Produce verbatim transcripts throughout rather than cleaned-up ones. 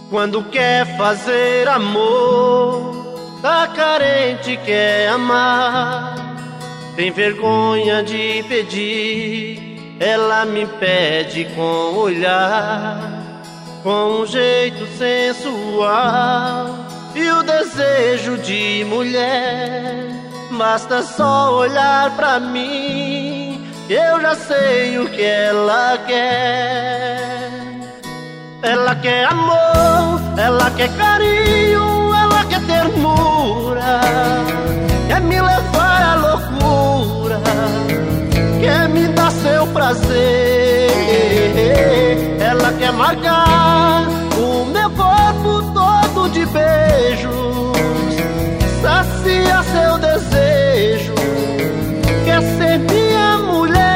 Quando quer fazer amor, tá carente, quer amar, tem vergonha de pedir, ela me pede com olhar, com um jeito sensual e o desejo de mulher. Basta só olhar pra mim, eu já sei o que ela quer. Ela quer amor, ela quer carinho, ela quer ternura, quer me levar à loucura, quer me dar seu prazer. Ela quer marcar o meu corpo todo de beijos, saciar seu desejo, quer ser minha mulher.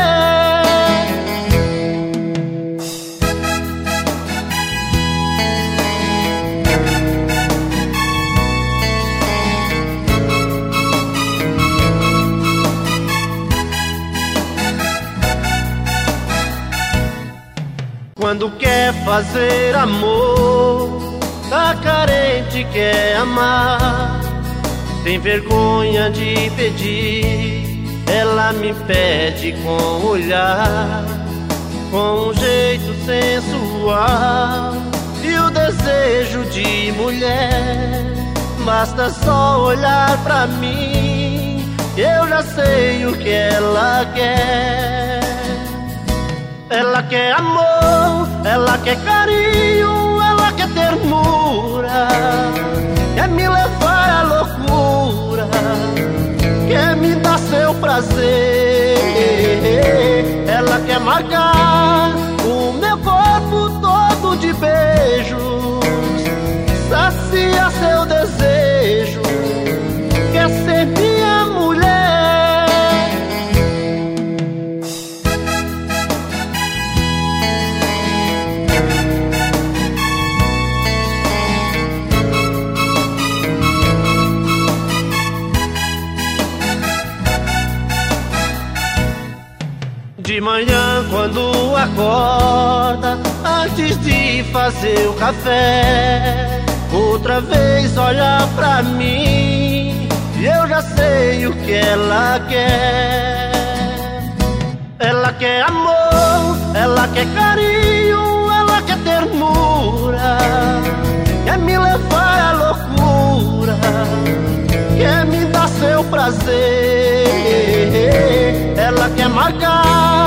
Quando quer fazer amor, tá carente, quer amar, tem vergonha de pedir, ela me pede com olhar, com um jeito sensual e o desejo de mulher. Basta só olhar pra mim, eu já sei o que ela quer. Ela quer amor, ela quer carinho, ela quer ternura, quer me levar à loucura, quer me dar seu prazer. Ela quer marcar o meu corpo todo de beijos, saciar seu desejo, quer ser minha mulher. De manhã quando acorda, antes de fazer o café, outra vez olha pra mim e eu já sei o que ela quer. Ela quer amor, ela quer carinho, ela quer ternura, quer me levar à loucura, quer me dar seu prazer. Ela quer marcar